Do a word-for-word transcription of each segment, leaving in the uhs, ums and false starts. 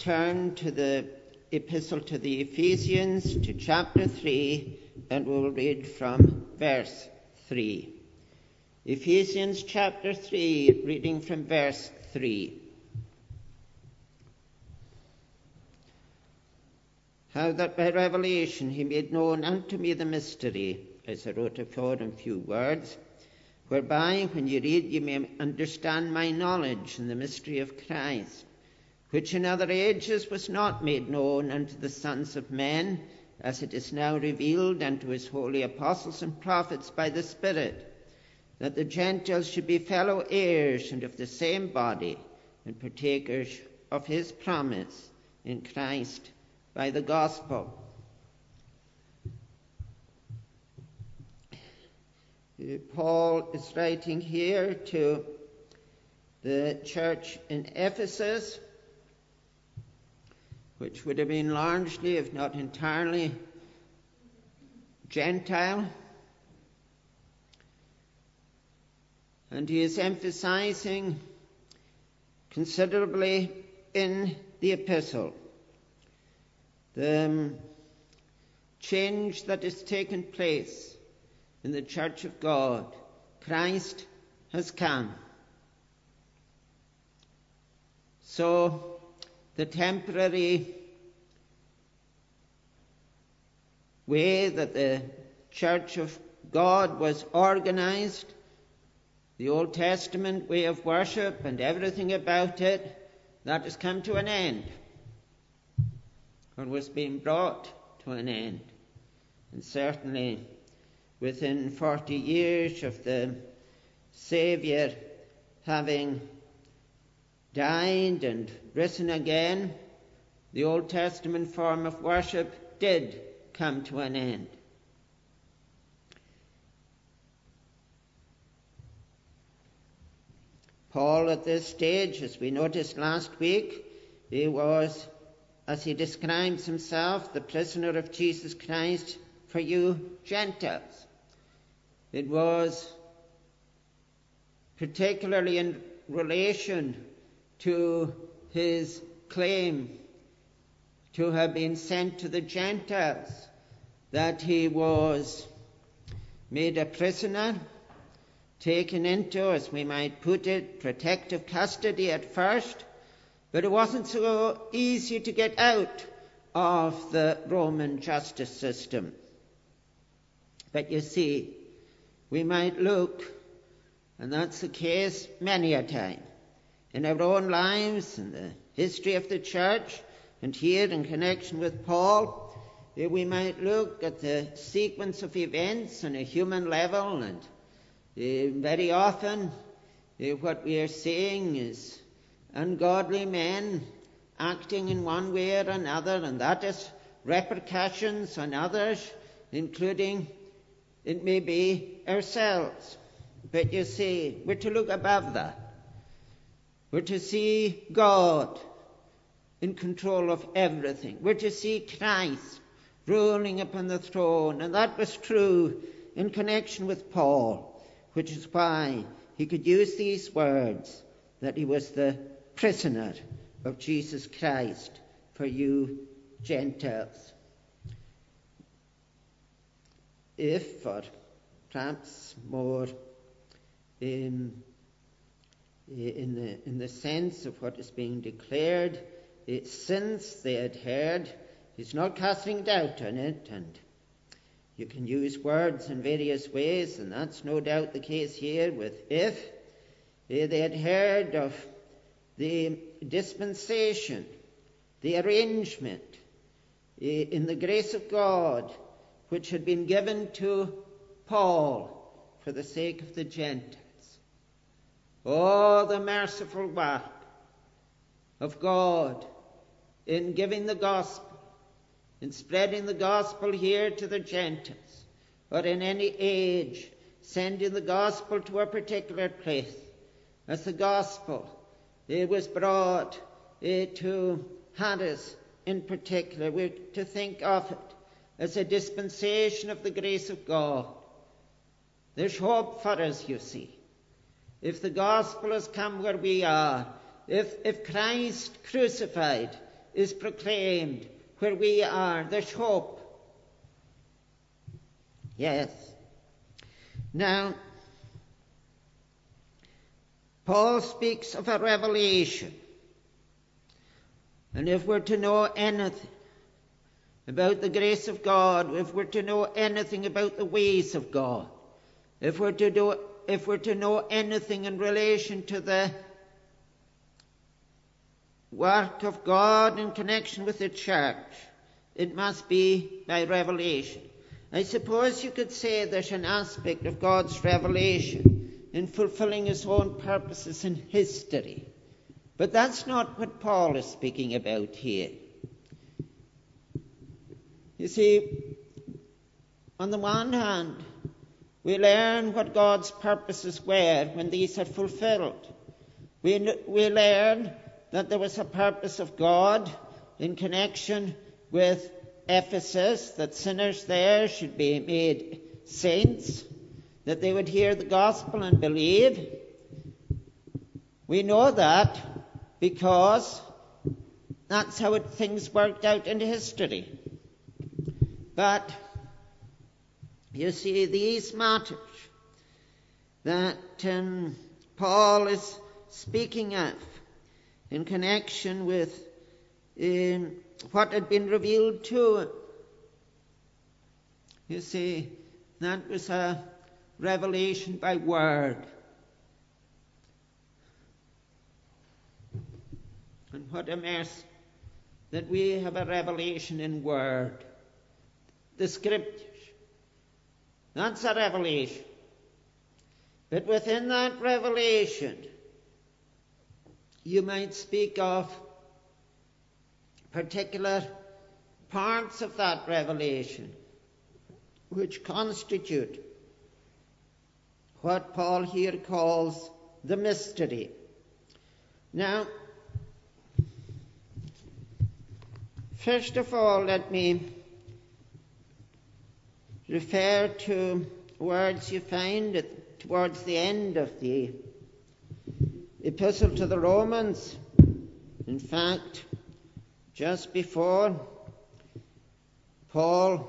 turn to the Epistle to the Ephesians, to chapter three, and we'll read from verse three. Ephesians chapter three, reading from verse three. How that by revelation he made known unto me the mystery, as I wrote afore in few words, whereby when you read you may understand my knowledge in the mystery of Christ, which in other ages was not made known unto the sons of men, as it is now revealed unto his holy apostles and prophets by the Spirit, that the Gentiles should be fellow heirs and of the same body, and partakers of his promise in Christ by the gospel. Paul is writing here to the church in Ephesus, which would have been largely, if not entirely, Gentile. And he is emphasizing considerably in the epistle the change that has taken place in the church of God. Christ has come. So the temporary way that the church of God was organized, the Old Testament way of worship and everything about it, that has come to an end, or was being brought to an end. And certainly within forty years of the Saviour having died and risen again, the Old Testament form of worship did come to an end. Paul at this stage, as we noticed last week, he was, as he describes himself, the prisoner of Jesus Christ for you Gentiles. It was particularly in relation to his claim to have been sent to the Gentiles that he was made a prisoner, taken into, as we might put it, protective custody at first, but it wasn't so easy to get out of the Roman justice system. But you see, we might look, and that's the case many a time, in our own lives, in the history of the church, and here in connection with Paul, we might look at the sequence of events on a human level, and uh, very often uh, what we are seeing is ungodly men acting in one way or another, and that has repercussions on others, including, it may be, ourselves. But you see, we're to look above that. We're to see God in control of everything. We're to see Christ ruling upon the throne. And that was true in connection with Paul, which is why he could use these words, that he was the prisoner of Jesus Christ for you Gentiles. If, or perhaps more in In the, in the sense of what is being declared, it, since they had heard, he's not casting doubt on it, and you can use words in various ways, and that's no doubt the case here with if. They had heard of the dispensation, the arrangement in the grace of God, which had been given to Paul for the sake of the Gentiles. Oh, the merciful work of God in giving the gospel, in spreading the gospel here to the Gentiles, or in any age, sending the gospel to a particular place. As the gospel, it was brought uh, to Hades in particular. We're to think of it as a dispensation of the grace of God. There's hope for us, you see. If the gospel has come where we are, if, if Christ crucified is proclaimed, where we are. There's hope. Yes. Now, Paul speaks of a revelation. And if we're to know anything about the grace of God, if we're to know anything about the ways of God, if we're to do, if we're to know anything in relation to the work of God in connection with the church, it must be by revelation. I suppose you could say there's an aspect of God's revelation in fulfilling his own purposes in history. But that's not what Paul is speaking about here. You see, on the one hand, we learn what God's purposes were when these are fulfilled. We, we learn that there was a purpose of God in connection with Ephesus, that sinners there should be made saints, that they would hear the gospel and believe. We know that because that's how it, things worked out in history. But you see, these matters that um, Paul is speaking of in connection with um, what had been revealed to him, you see, that was a revelation by word. And what a mess that we have a revelation in word. The scriptures. That's a revelation. But within that revelation, you might speak of particular parts of that revelation which constitute what Paul here calls the mystery. Now, first of all, let me refer to words you find at, towards the end of the Epistle to the Romans. In fact, just before Paul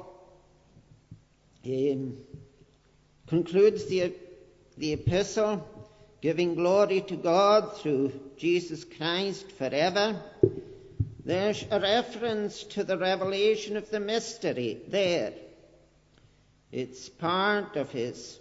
um, concludes the, the epistle, giving glory to God through Jesus Christ forever, there's a reference to the revelation of the mystery there. It's part of his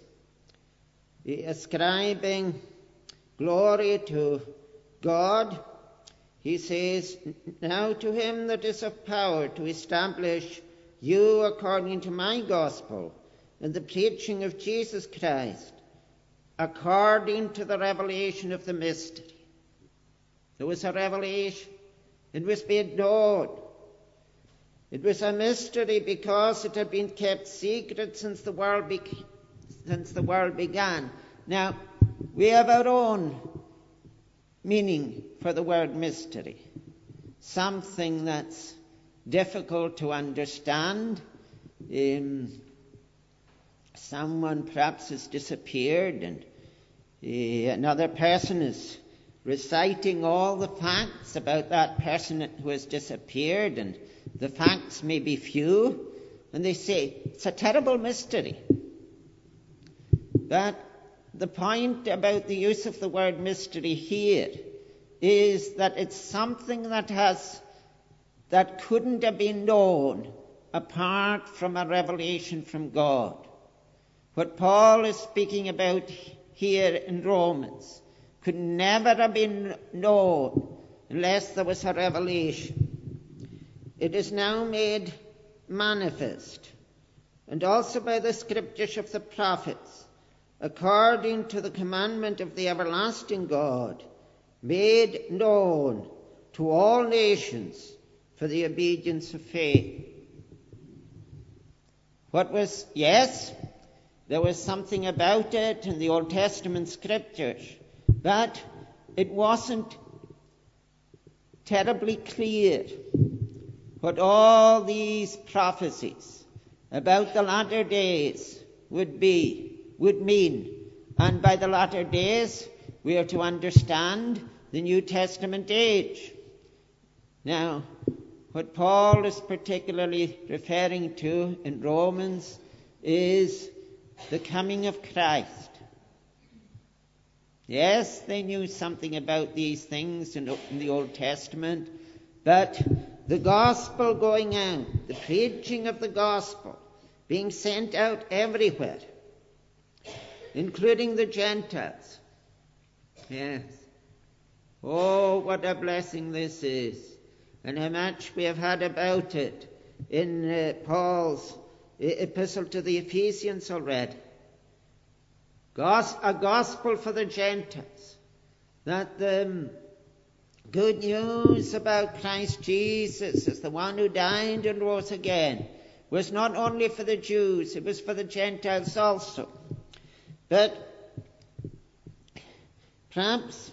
ascribing glory to God. He says, now to him that is of power to establish you according to my gospel and the preaching of Jesus Christ, according to the revelation of the mystery. There was a revelation. It was made known. It was a mystery because it had been kept secret since the world be- since the world began. Now, we have our own meaning for the word mystery. Something that's difficult to understand. Um, someone perhaps has disappeared and uh, another person is reciting all the facts about that person who has disappeared, and the facts may be few, and they say, it's a terrible mystery. But the point about the use of the word mystery here is that it's something that has, that couldn't have been known apart from a revelation from God. What Paul is speaking about here in Romans could never have been known unless there was a revelation. It is now made manifest, and also by the scriptures of the prophets, according to the commandment of the everlasting God, made known to all nations for the obedience of faith. What was, yes, there was something about it in the Old Testament scriptures, but it wasn't terribly clear what all these prophecies about the latter days would be, would mean. And by the latter days, we are to understand the New Testament age. Now, what Paul is particularly referring to in Romans is the coming of Christ. Yes, they knew something about these things in the Old Testament, but the gospel going out, the preaching of the gospel, being sent out everywhere, including the Gentiles. Yes. Oh, what a blessing this is, and how much we have had about it in uh, Paul's epistle to the Ephesians already. Gos- a gospel for the Gentiles, that the good news about Christ Jesus as the one who died and rose again was not only for the Jews, it was for the Gentiles also. But perhaps,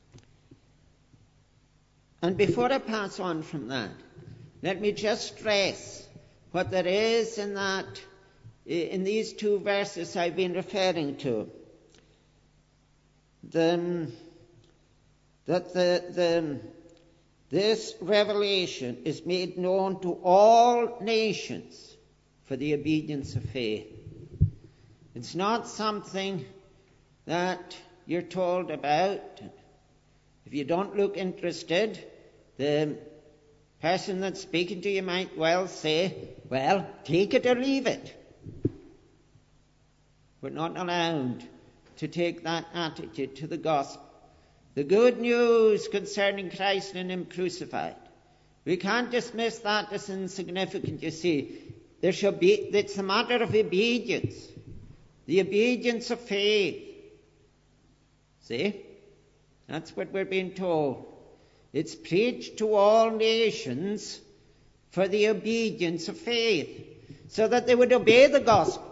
and before I pass on from that, let me just stress what there is in that, in these two verses I've been referring to. The, that the, the, this revelation is made known to all nations for the obedience of faith. It's not something that you're told about. If you don't look interested, the person that's speaking to you might well say, well, take it or leave it. We're not allowed to take that attitude to the gospel. The good news concerning Christ and Him crucified. We can't dismiss that as insignificant, you see. There should be, it's a matter of obedience. The obedience of faith. See? That's what we're being told. It's preached to all nations for the obedience of faith, so that they would obey the gospel.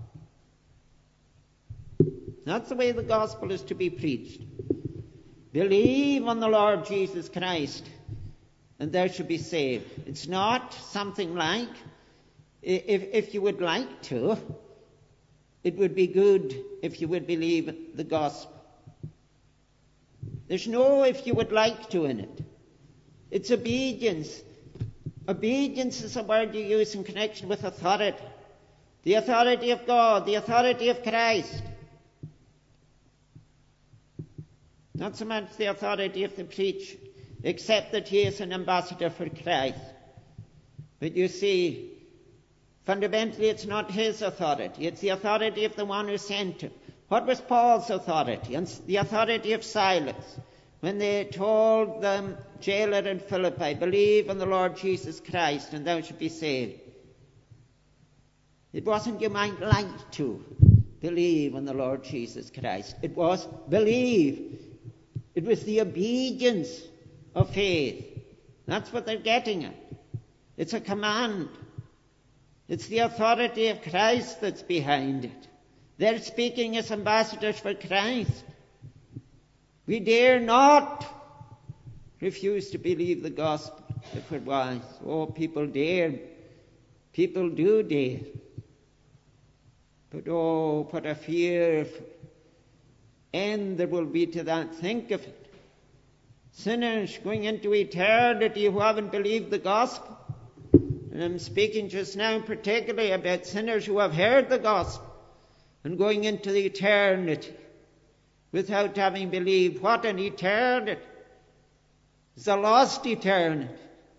That's the way the gospel is to be preached. Believe on the Lord Jesus Christ, and thou shalt be saved. It's not something like, if, if you would like to, it would be good if you would believe the gospel. There's no if you would like to in it. It's obedience. Obedience is a word you use in connection with authority. The authority of God, the authority of Christ. Not so much the authority of the preacher, except that he is an ambassador for Christ. But you see, fundamentally it's not his authority, it's the authority of the one who sent him. What was Paul's authority? And the authority of Silas, when they told the jailer in Philippi, believe on the Lord Jesus Christ and thou shalt be saved. It wasn't you might like to believe on the Lord Jesus Christ. It was believe. It was the obedience of faith. That's what they're getting at. It's a command. It's the authority of Christ that's behind it. They're speaking as ambassadors for Christ. We dare not refuse to believe the gospel if we're wise. Oh, people dare. People do dare. But oh, what a fearful end there will be to that. Think of it. Sinners going into eternity who haven't believed the gospel. And I'm speaking just now particularly about sinners who have heard the gospel and going into the eternity without having believed. What an eternity! It's a lost eternity.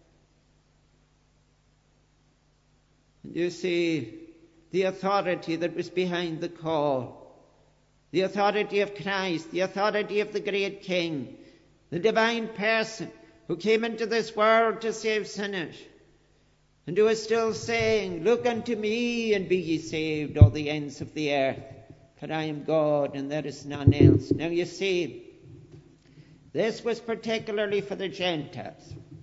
And you see the authority that was behind the call, the authority of Christ, the authority of the great King, the divine person who came into this world to save sinners, and who is still saying, look unto me and be ye saved, all the ends of the earth, for I am God and there is none else. Now you see, this was particularly for the Gentiles.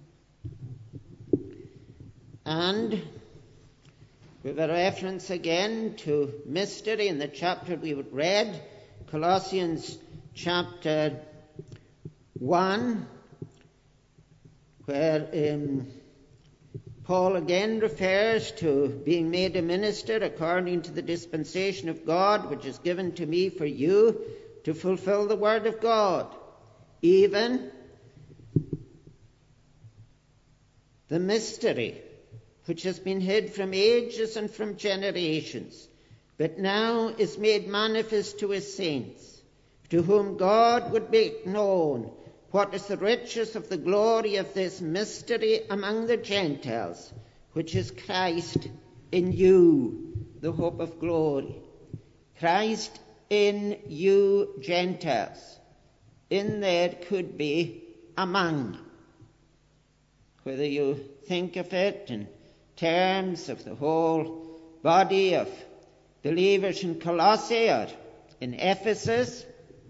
And with a reference again to mystery in the chapter we read, Colossians chapter one, where um, Paul again refers to being made a minister according to the dispensation of God, which is given to me for you to fulfill the word of God, even the mystery which has been hid from ages and from generations, but now is made manifest to his saints, to whom God would make known what is the riches of the glory of this mystery among the Gentiles, which is Christ in you, the hope of glory. Christ in you, Gentiles. In there could be among. Whether you think of it in terms of the whole body of believers in Colossae or in Ephesus,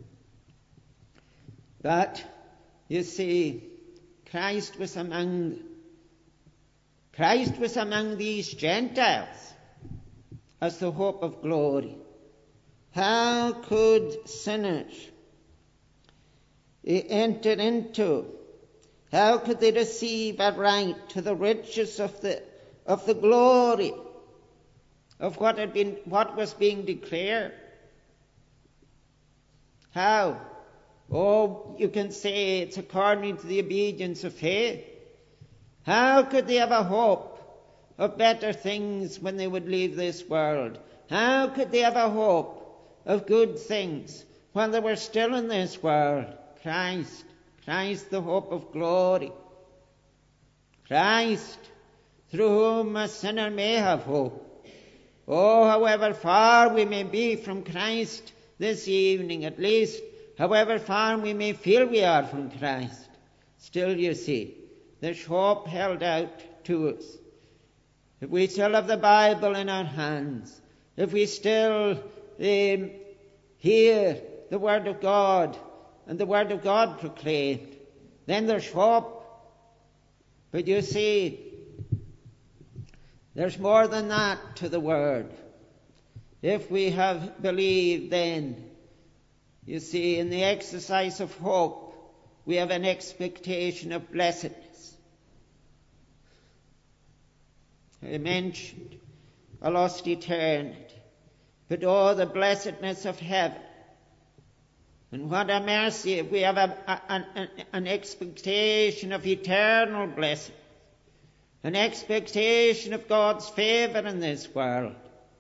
but you see, Christ was among Christ was among these Gentiles as the hope of glory. How could sinners enter into, how could they receive a right to the riches of the of the glory of what had been what was being declared? How? Oh, you can say it's according to the obedience of faith. How could they have a hope of better things when they would leave this world? How could they have a hope of good things while they were still in this world? Christ, Christ the hope of glory. Christ, through whom a sinner may have hope. Oh, however far we may be from Christ this evening, at least, however far we may feel we are from Christ, still, you see, there's hope held out to us. If we still have the Bible in our hands, if we still um, hear the Word of God and the Word of God proclaimed, then there's hope. But you see, there's more than that to the Word. If we have believed, then, you see, in the exercise of hope, we have an expectation of blessedness. I mentioned a lost eternity, but oh, the blessedness of heaven. And what a mercy if we have a, a, an, an expectation of eternal blessing, an expectation of God's favour in this world,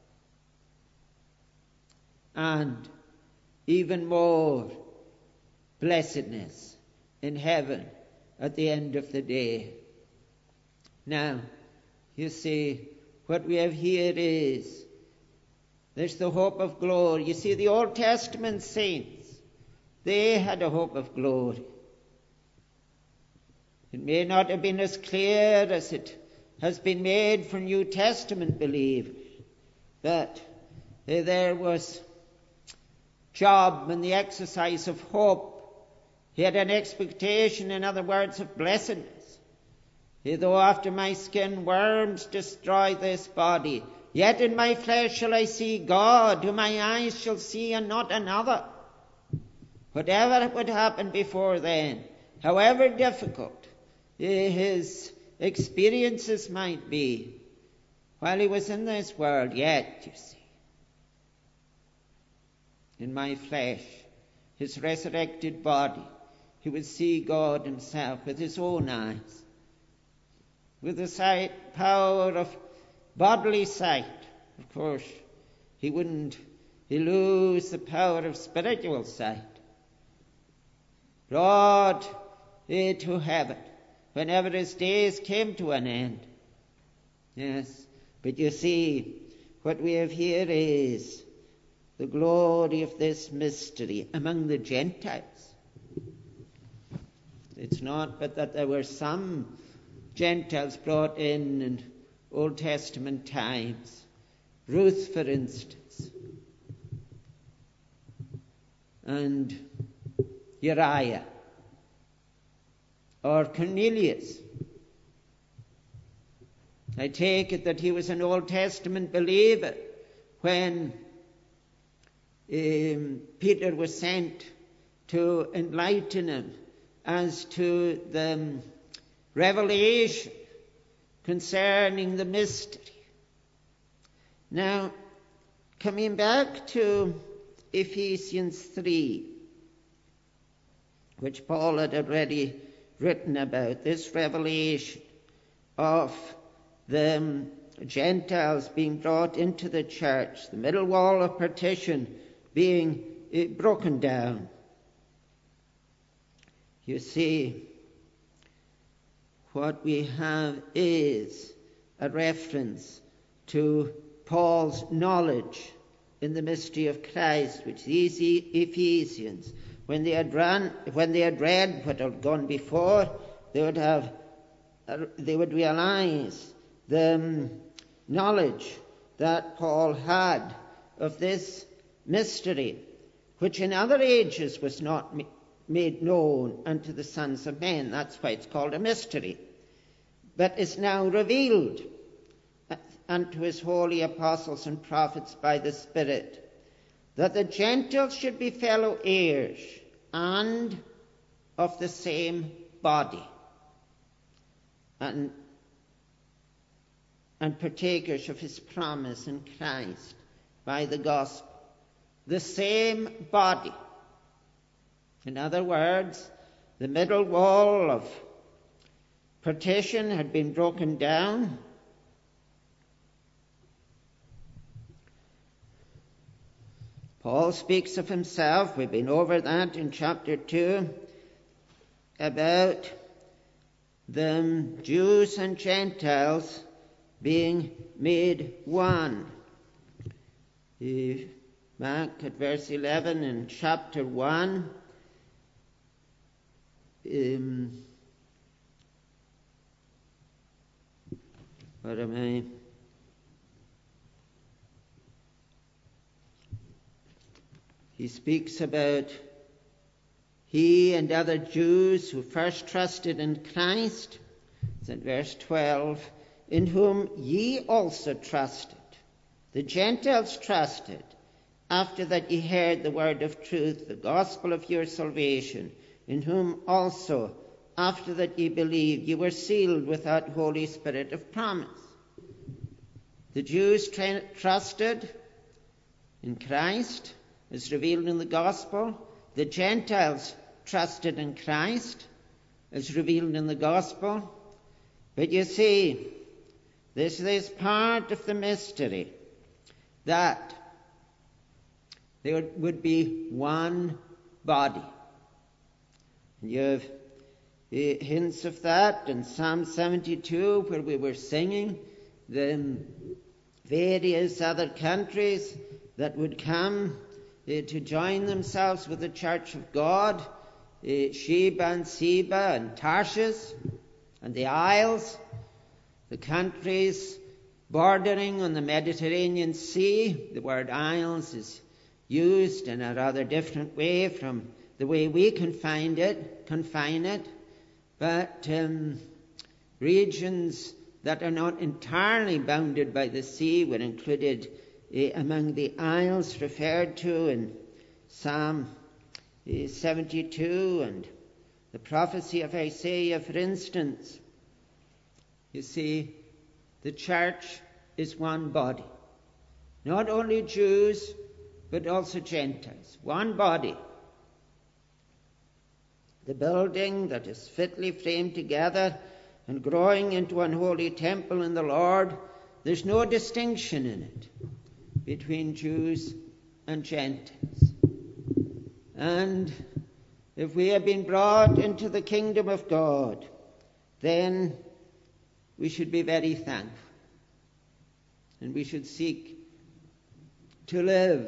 and even more blessedness in heaven at the end of the day. Now, you see, what we have here is, there's the hope of glory. You see, the Old Testament saints, they had a hope of glory. It may not have been as clear as it has been made for New Testament believers, but there was Job in the exercise of hope. He had an expectation, in other words, of blessedness. Though after my skin worms destroy this body, yet in my flesh shall I see God, whom my eyes shall see and not another. Whatever would happen before then, however difficult his experiences might be while he was in this world, yet, you see, in my flesh, his resurrected body, he would see God himself with his own eyes, with the sight, power of bodily sight. Of course, he wouldn't he lose the power of spiritual sight. Brought to heaven whenever his days came to an end. Yes, but you see, what we have here is the glory of this mystery among the Gentiles. It's not but that there were some Gentiles brought in in Old Testament times. Ruth, for instance, and Uriah, or Cornelius. I take it that he was an Old Testament believer when um, Peter was sent to enlighten him as to the revelation concerning the mystery. Now, coming back to Ephesians three, which Paul had already written about, this revelation of the Gentiles being brought into the church, the middle wall of partition being uh, broken down. You see, what we have is a reference to Paul's knowledge in the mystery of Christ, which these Ephesians, when they had run, when they had read what had gone before, they would have, they would realize the um, knowledge that Paul had of this mystery, which in other ages was not made known unto the sons of men. That's why it's called a mystery. But is now revealed unto his holy apostles and prophets by the Spirit, that the Gentiles should be fellow heirs and of the same body, and, and partakers of his promise in Christ by the gospel. The same body. In other words, the middle wall of partition had been broken down. Paul speaks of himself, we've been over that in chapter two, about the Jews and Gentiles being made one. Back at verse eleven in chapter one, um, what am I? He speaks about he and other Jews who first trusted in Christ. It's in verse twelve, in whom ye also trusted. The Gentiles trusted, after that ye heard the word of truth, the gospel of your salvation, in whom also, after that ye believed, ye were sealed with that Holy Spirit of promise. The Jews tra- trusted in Christ, as revealed in the gospel. The Gentiles trusted in Christ, as revealed in the gospel. But you see, this is part of the mystery, that there would be one body. And you have uh, hints of that in Psalm seventy-two, where we were singing the various other countries that would come uh, to join themselves with the Church of God, uh, Sheba and Seba and Tarshish and the Isles, the countries bordering on the Mediterranean Sea. The word Isles is used in a rather different way from the way we confine it, confine it. But um, regions that are not entirely bounded by the sea were included uh, among the isles referred to in Psalm uh, seventy-two and the prophecy of Isaiah, for instance. You see, the church is one body. Not only Jews, but also Gentiles. One body. The building that is fitly framed together and growing into an holy temple in the Lord, there's no distinction in it between Jews and Gentiles. And if we have been brought into the kingdom of God, then we should be very thankful. And we should seek to live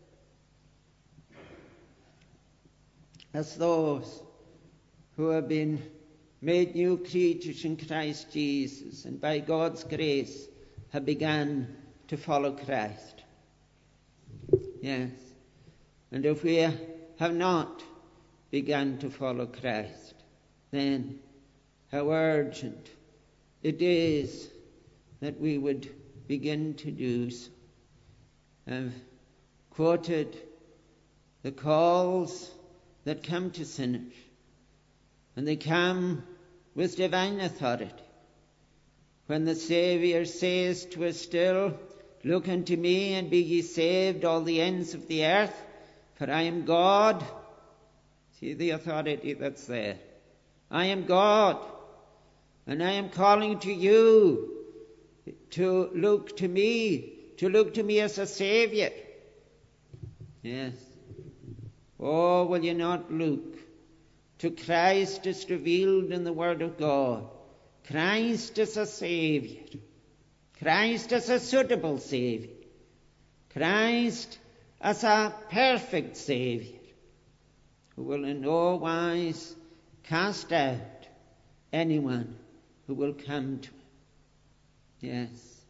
as those who have been made new creatures in Christ Jesus, and by God's grace have begun to follow Christ. Yes. And if we have not begun to follow Christ, then how urgent it is that we would begin to do so. I've quoted the calls that come to sinners, and they come with divine authority. When the Saviour says to us still, "Look unto me and be ye saved, all the ends of the earth, for I am God." See the authority that's there. I am God, And I am calling to you to look to me, to look to me as a Saviour. Yes. Oh, will you not look to Christ as revealed in the Word of God? Christ as a Saviour. Christ as a suitable Saviour. Christ as a perfect Saviour, who will in no wise cast out anyone who will come to him. Yes.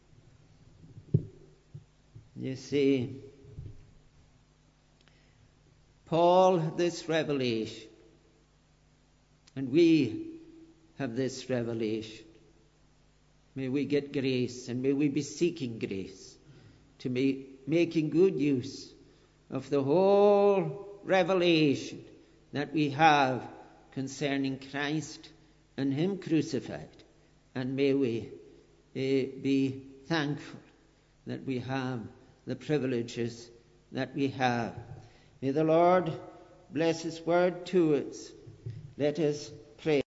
You see, Paul had this revelation, and we have this revelation. May we get grace, and may we be seeking grace to be making good use of the whole revelation that we have concerning Christ and Him crucified. And may we uh, be thankful that we have the privileges that we have. May the Lord bless His word to us. Let us pray.